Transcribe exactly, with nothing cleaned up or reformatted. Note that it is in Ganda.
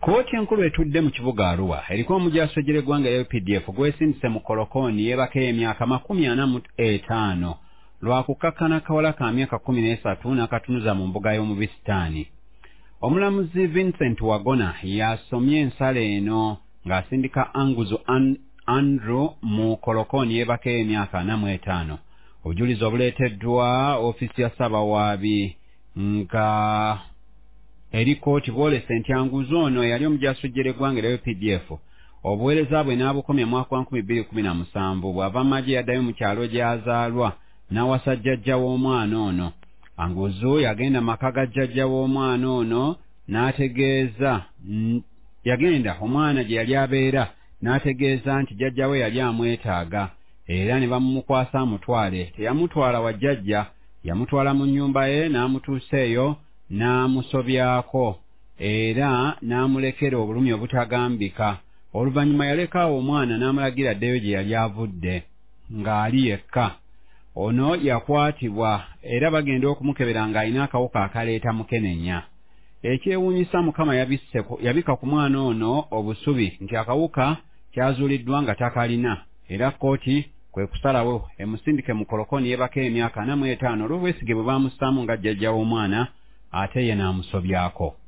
Kooti enkulu etudde mu kibuga Arua eriko omujaso gy'eggwanga lya U P D F gwesindise mu Kolokoni yeebaka emyaka makumi ana mu etaano lwa kukakkana kawala ka myaka kkumi n'esatu n'akatunuza mu mbuga y'omubisitaani. Omulamuzi Vincent Wagona yasomye ensala eno ng'asindika Anguzo An Andrew mu Kolokoni yeebaka emyaka ana mu etaano. Obujulizi obuleeteddwa ofiisi ya Ssabawaabi nga eri kooti bwolese nti Anguzo ono yali omujaso gy'eggwanga lya U P D F obuweereza bwe n'abukomya mu mwaka wa nkumi bbiri kumi na musanvu bw'ava mu magye yaddayo mu kyalo gy'azaalwa n'awasa jjajja w'omwana ono. Anguzo yagenda maka ga jjajja w'omwana ono n'ategeeza yagenda omwana gye yali abeera n'ategeeza nti jjajja we yali amwetaaga era ne bamumukwasa amutwale. Teyamutwala wa jjajja, yamutwala mu nnyumba ye n'amutuusa eyo n'amusobyako era n'amulekera obulumi obutagambika. Oluvannyuma yalekaawo omwana n'amulagira addeyo gye yali avudde ng'ali yekka. Ono yakwatibwa era bagenda okumukebera ng'alina akawuka akaleeta mukenenya. Ekyewuunyisa Mukama yabisse yabika ku mwana ono obusubi nti akawuka kyazuuliddwa nga takalina era kooti kwe kusalawo emusindike mu Kolokoni yeebaka emyaka ana mu etaano olw'obwesige bwe baamussaamu nga jjajja w'omwana ate ye n'amusobyako.